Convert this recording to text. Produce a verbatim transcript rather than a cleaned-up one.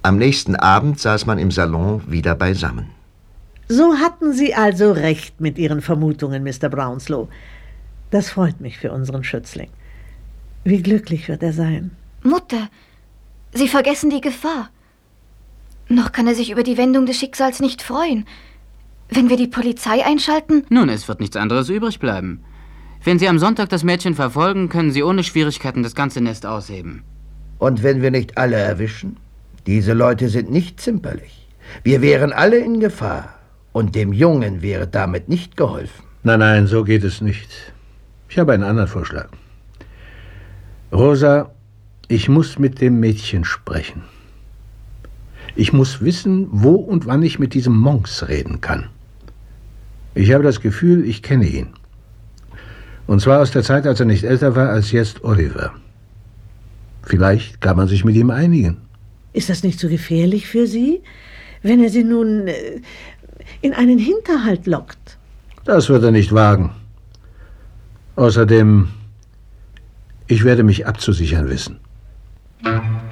Am nächsten Abend saß man im Salon wieder beisammen. So hatten Sie also recht mit Ihren Vermutungen, Mister Brownslow. Das freut mich für unseren Schützling. Wie glücklich wird er sein. Mutter, Sie vergessen die Gefahr. Noch kann er sich über die Wendung des Schicksals nicht freuen. Wenn wir die Polizei einschalten... Nun, es wird nichts anderes übrig bleiben. Wenn Sie am Sonntag das Mädchen verfolgen, können Sie ohne Schwierigkeiten das ganze Nest ausheben. Und wenn wir nicht alle erwischen? Diese Leute sind nicht zimperlich. Wir wären alle in Gefahr. Und dem Jungen wäre damit nicht geholfen. Nein, nein, so geht es nicht. Ich habe einen anderen Vorschlag. Rosa, ich muss mit dem Mädchen sprechen. Ich muss wissen, wo und wann ich mit diesem Monks reden kann. Ich habe das Gefühl, ich kenne ihn. Und zwar aus der Zeit, als er nicht älter war als jetzt Oliver. Vielleicht kann man sich mit ihm einigen. Ist das nicht so gefährlich für Sie, wenn er Sie nun äh, in einen Hinterhalt lockt? Das wird er nicht wagen. Außerdem, ich werde mich abzusichern wissen.